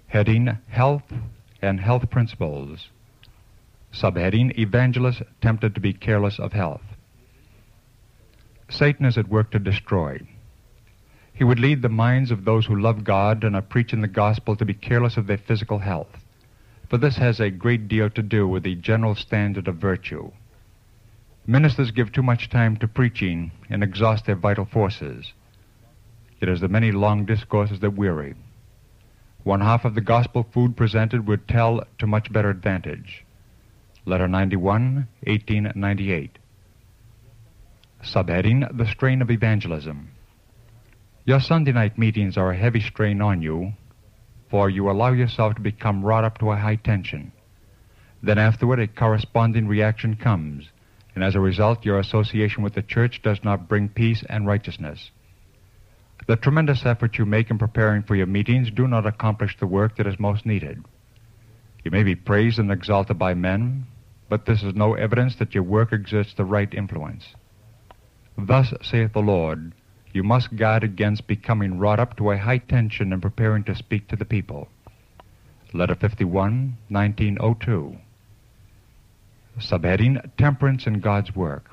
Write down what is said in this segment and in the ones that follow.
Heading Health and Health Principles. Subheading Evangelists Tempted to be Careless of Health. Satan is at work to destroy. He would lead the minds of those who love God and are preaching the gospel to be careless of their physical health, for this has a great deal to do with the general standard of virtue. Ministers give too much time to preaching and exhaust their vital forces. It is the many long discourses that weary. One half of the gospel food presented would tell to much better advantage. Letter 91, 1898. Subheading The Strain of Evangelism. Your Sunday night meetings are a heavy strain on you, for you allow yourself to become wrought up to a high tension. Then afterward a corresponding reaction comes, and as a result your association with the church does not bring peace and righteousness. The tremendous effort you make in preparing for your meetings do not accomplish the work that is most needed. You may be praised and exalted by men, but this is no evidence that your work exerts the right influence. Thus saith the Lord, you must guard against becoming wrought up to a high tension in preparing to speak to the people. Letter 51, 1902. Subheading Temperance in God's Work.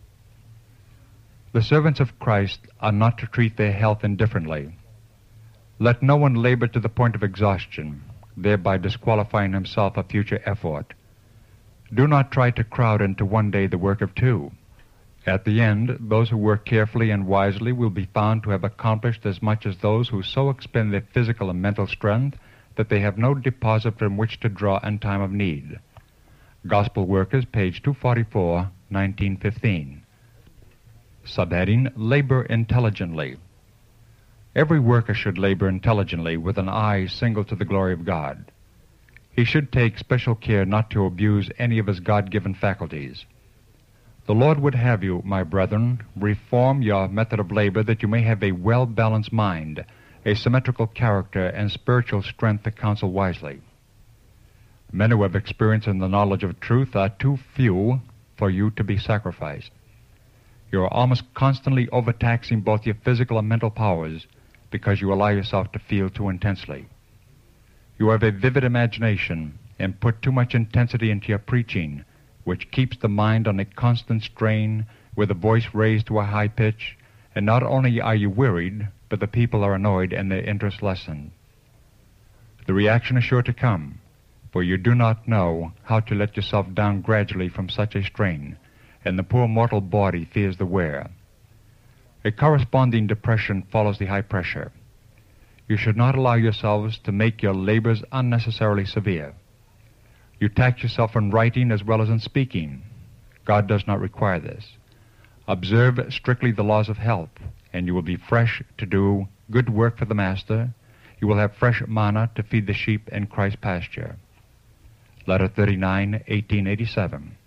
The servants of Christ are not to treat their health indifferently. Let no one labor to the point of exhaustion, thereby disqualifying himself of future effort. Do not try to crowd into one day the work of two. At the end, those who work carefully and wisely will be found to have accomplished as much as those who so expend their physical and mental strength that they have no deposit from which to draw in time of need. Gospel Workers, page 244, 1915. Subheading Labor Intelligently. Every worker should labor intelligently with an eye single to the glory of God. He should take special care not to abuse any of his God-given faculties. The Lord would have you, my brethren, reform your method of labor that you may have a well-balanced mind, a symmetrical character, and spiritual strength to counsel wisely. Men who have experience in the knowledge of truth are too few for you to be sacrificed. You are almost constantly overtaxing both your physical and mental powers because you allow yourself to feel too intensely. You have a vivid imagination and put too much intensity into your preaching, which keeps the mind on a constant strain with the voice raised to a high pitch, and not only are you wearied, but the people are annoyed and their interest lessened. The reaction is sure to come, for you do not know how to let yourself down gradually from such a strain, and the poor mortal body fears the wear. A corresponding depression follows the high pressure. You should not allow yourselves to make your labors unnecessarily severe. You tax yourself in writing as well as in speaking. God does not require this. Observe strictly the laws of health, and you will be fresh to do good work for the Master. You will have fresh manna to feed the sheep in Christ's pasture. Letter 39, 1887.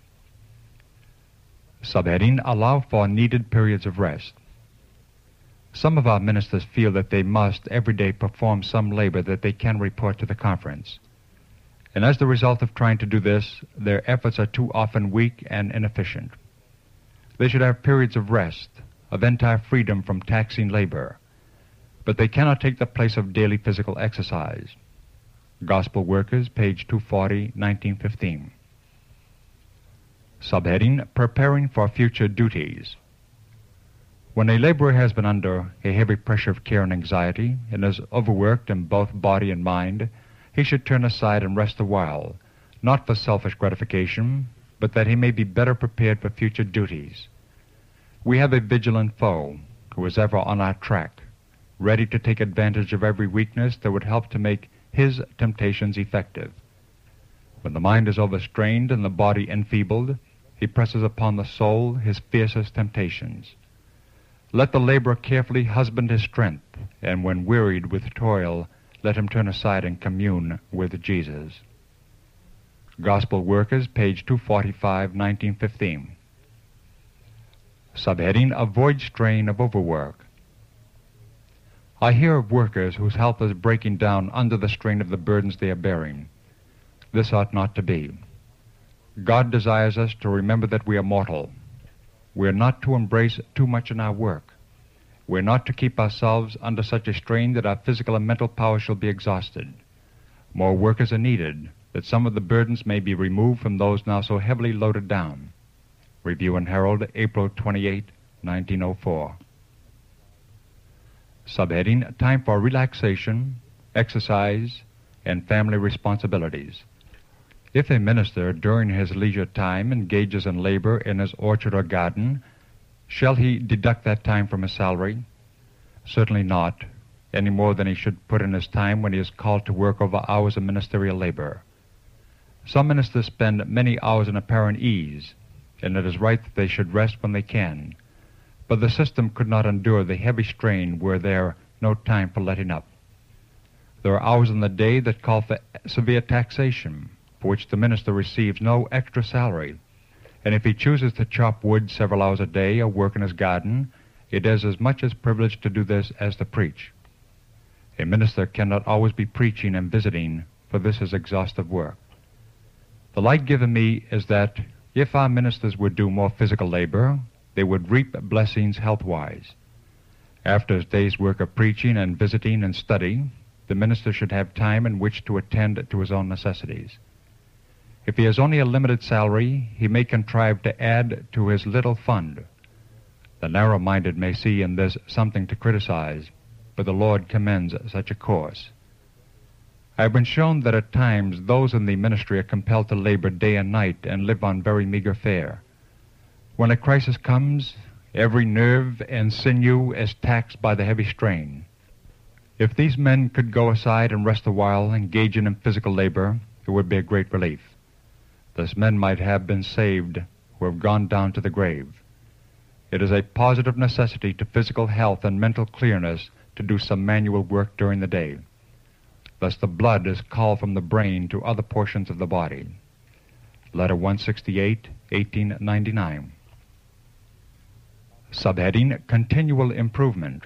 Subheading Allow for Needed Periods of Rest. Some of our ministers feel that they must every day perform some labor that they can report to the conference. And as the result of trying to do this, their efforts are too often weak and inefficient. They should have periods of rest, of entire freedom from taxing labor, but they cannot take the place of daily physical exercise. Gospel Workers, page 240, 1915. Subheading Preparing for Future Duties. When a laborer has been under a heavy pressure of care and anxiety, and is overworked in both body and mind, he should turn aside and rest a while, not for selfish gratification, but that he may be better prepared for future duties. We have a vigilant foe who is ever on our track, ready to take advantage of every weakness that would help to make his temptations effective. When the mind is overstrained and the body enfeebled, he presses upon the soul his fiercest temptations. Let the laborer carefully husband his strength, and when wearied with toil, let him turn aside and commune with Jesus. Gospel Workers, page 245, 1915. Subheading Avoid Strain of Overwork. I hear of workers whose health is breaking down under the strain of the burdens they are bearing. This ought not to be. God desires us to remember that we are mortal. We are not to embrace too much in our work. We are not to keep ourselves under such a strain that our physical and mental power shall be exhausted. More workers are needed, that some of the burdens may be removed from those now so heavily loaded down. Review and Herald, April 28, 1904. Subheading, Time for Relaxation, Exercise, and Family Responsibilities. If a minister during his leisure time engages in labor in his orchard or garden, shall he deduct that time from his salary? Certainly not, any more than he should put in his time when he is called to work over hours of ministerial labor. Some ministers spend many hours in apparent ease, and it is right that they should rest when they can. But the system could not endure the heavy strain were there no time for letting up. There are hours in the day that call for severe taxation, for which the minister receives no extra salary, and if he chooses to chop wood several hours a day or work in his garden, it is as much his privilege to do this as to preach. A minister cannot always be preaching and visiting, for this is exhaustive work. The light given me is that if our ministers would do more physical labor, they would reap blessings health-wise. After his day's work of preaching and visiting and study, the minister should have time in which to attend to his own necessities. If he has only a limited salary, he may contrive to add to his little fund. The narrow-minded may see in this something to criticize, but the Lord commends such a course. I have been shown that at times those in the ministry are compelled to labor day and night and live on very meager fare. When a crisis comes, every nerve and sinew is taxed by the heavy strain. If these men could go aside and rest a while, engaging in physical labor, it would be a great relief. Thus men might have been saved who have gone down to the grave. It is a positive necessity to physical health and mental clearness to do some manual work during the day. Thus the blood is called from the brain to other portions of the body. Letter 168, 1899. Subheading, Continual Improvement.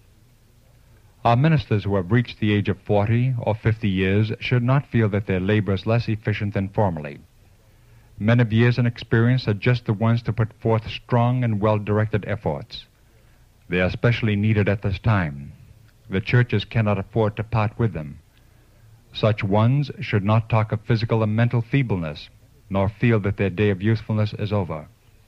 Our ministers who have reached the age of 40 or 50 years should not feel that their labor is less efficient than formerly. Men of years and experience are just the ones to put forth strong and well-directed efforts. They are especially needed at this time. The churches cannot afford to part with them. Such ones should not talk of physical and mental feebleness, nor feel that their day of usefulness is over.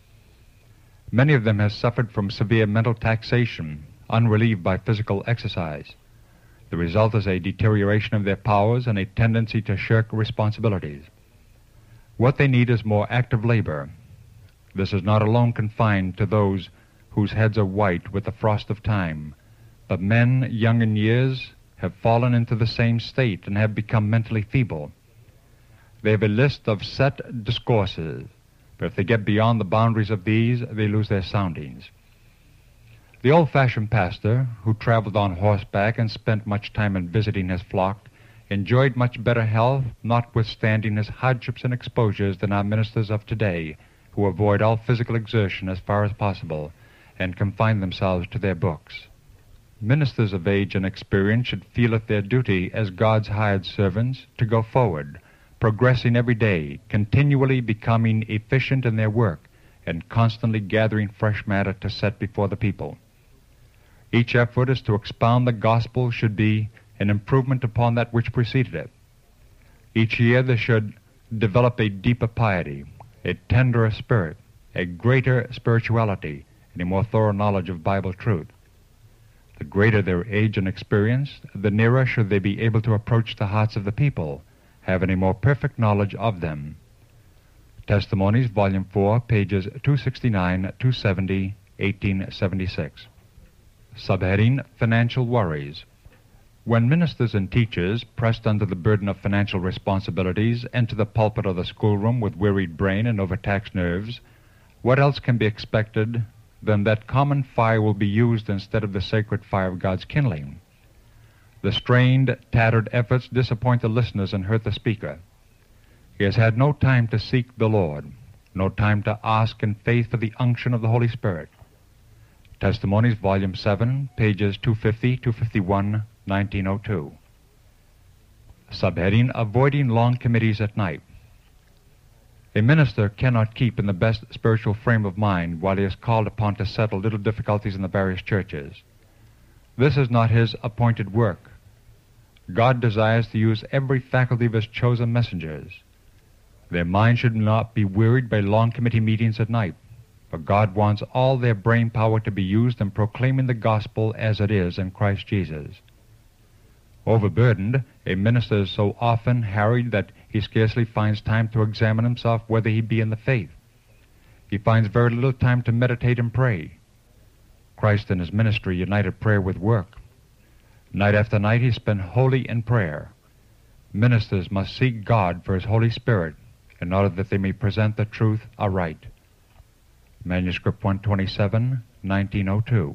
Many of them have suffered from severe mental taxation, unrelieved by physical exercise. The result is a deterioration of their powers and a tendency to shirk responsibilities. What they need is more active labor. This is not alone confined to those whose heads are white with the frost of time, but men young in years have fallen into the same state and have become mentally feeble. They have a list of set discourses, but if they get beyond the boundaries of these, they lose their soundings. The old-fashioned pastor, who traveled on horseback and spent much time in visiting his flock, enjoyed much better health, notwithstanding his hardships and exposures, than our ministers of today, who avoid all physical exertion as far as possible and confine themselves to their books. Ministers of age and experience should feel it their duty as God's hired servants to go forward, progressing every day, continually becoming efficient in their work, and constantly gathering fresh matter to set before the people. Each effort is to expound the gospel should be an improvement upon that which preceded it. Each year they should develop a deeper piety, a tenderer spirit, a greater spirituality, and a more thorough knowledge of Bible truth. The greater their age and experience, the nearer should they be able to approach the hearts of the people, having a more perfect knowledge of them. Testimonies, Volume 4, pages 269, 270, 1876. Subheading, Financial Worries. When ministers and teachers, pressed under the burden of financial responsibilities, enter the pulpit or the schoolroom with wearied brain and overtaxed nerves, what else can be expected than that common fire will be used instead of the sacred fire of God's kindling? The strained, tattered efforts disappoint the listeners and hurt the speaker. He has had no time to seek the Lord, no time to ask in faith for the unction of the Holy Spirit. Testimonies, Volume 7, pages 250, 251, 1902. Subheading, Avoiding Long Committees at Night. A minister cannot keep in the best spiritual frame of mind while he is called upon to settle little difficulties in the various churches. This is not his appointed work. God desires to use every faculty of His chosen messengers. Their minds should not be wearied by long committee meetings at night, but God wants all their brain power to be used in proclaiming the gospel as it is in Christ Jesus. Overburdened, a minister is so often harried that he scarcely finds time to examine himself whether he be in the faith. He finds very little time to meditate and pray. Christ in His ministry united prayer with work. Night after night he spent wholly in prayer. Ministers must seek God for His Holy Spirit in order that they may present the truth aright. Manuscript 127, 1902.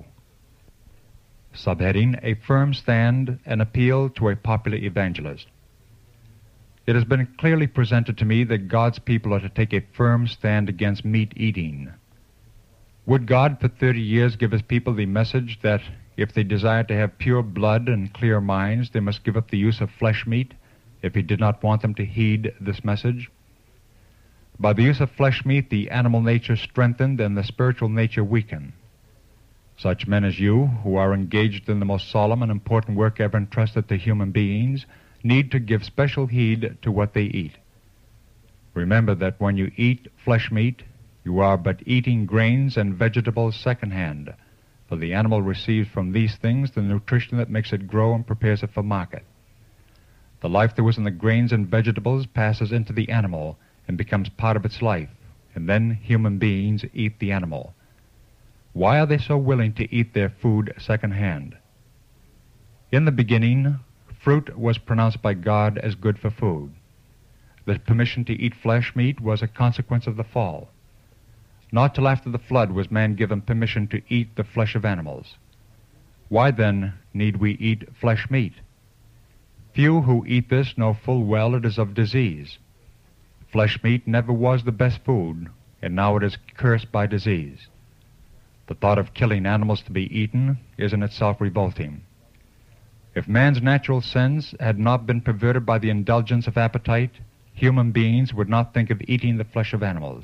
Subheading, A Firm Stand, an Appeal to a Popular Evangelist. It has been clearly presented to me that God's people are to take a firm stand against meat eating. Would God for 30 years give His people the message that if they desire to have pure blood and clear minds, they must give up the use of flesh meat, if He did not want them to heed this message? By the use of flesh meat, the animal nature strengthened and the spiritual nature weakened. Such men as you, who are engaged in the most solemn and important work ever entrusted to human beings, need to give special heed to what they eat. Remember that when you eat flesh meat, you are but eating grains and vegetables secondhand, for the animal receives from these things the nutrition that makes it grow and prepares it for market. The life that was in the grains and vegetables passes into the animal and becomes part of its life, and then human beings eat the animal. Why are they so willing to eat their food second-hand? In the beginning, fruit was pronounced by God as good for food. The permission to eat flesh meat was a consequence of the fall. Not till after the flood was man given permission to eat the flesh of animals. Why then need we eat flesh meat? Few who eat this know full well it is of disease. Flesh meat never was the best food, and now it is cursed by disease. The thought of killing animals to be eaten is in itself revolting. If man's natural sense had not been perverted by the indulgence of appetite, human beings would not think of eating the flesh of animals.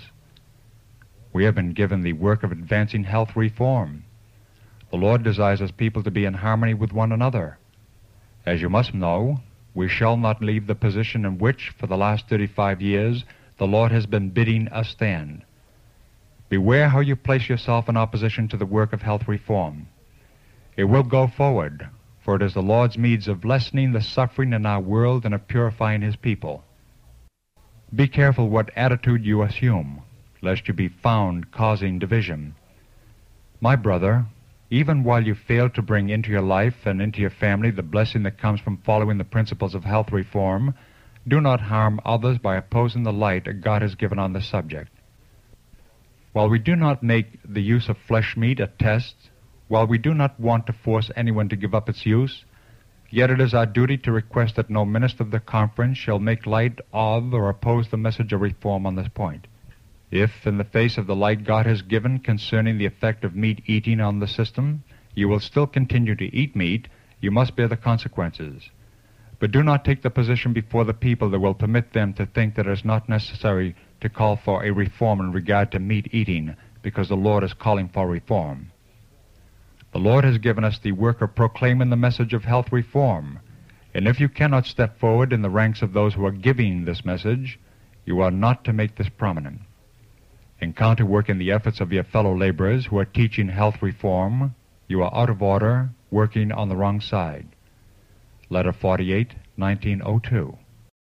We have been given the work of advancing health reform. The Lord desires His people to be in harmony with one another. As you must know, we shall not leave the position in which, for the last 35 years, the Lord has been bidding us stand. Beware how you place yourself in opposition to the work of health reform. It will go forward, for it is the Lord's means of lessening the suffering in our world and of purifying His people. Be careful what attitude you assume, lest you be found causing division. My brother, even while you fail to bring into your life and into your family the blessing that comes from following the principles of health reform, do not harm others by opposing the light God has given on the subject. While we do not make the use of flesh meat a test, while we do not want to force anyone to give up its use, yet it is our duty to request that no minister of the conference shall make light of or oppose the message of reform on this point. If, in the face of the light God has given concerning the effect of meat eating on the system, you will still continue to eat meat, you must bear the consequences. But do not take the position before the people that will permit them to think that it is not necessary to call for a reform in regard to meat eating, because the Lord is calling for reform. The Lord has given us the work of proclaiming the message of health reform, and if you cannot step forward in the ranks of those who are giving this message, you are not to make this prominent. In counterworking the efforts of your fellow laborers who are teaching health reform, you are out of order, working on the wrong side. Letter 48, 1902.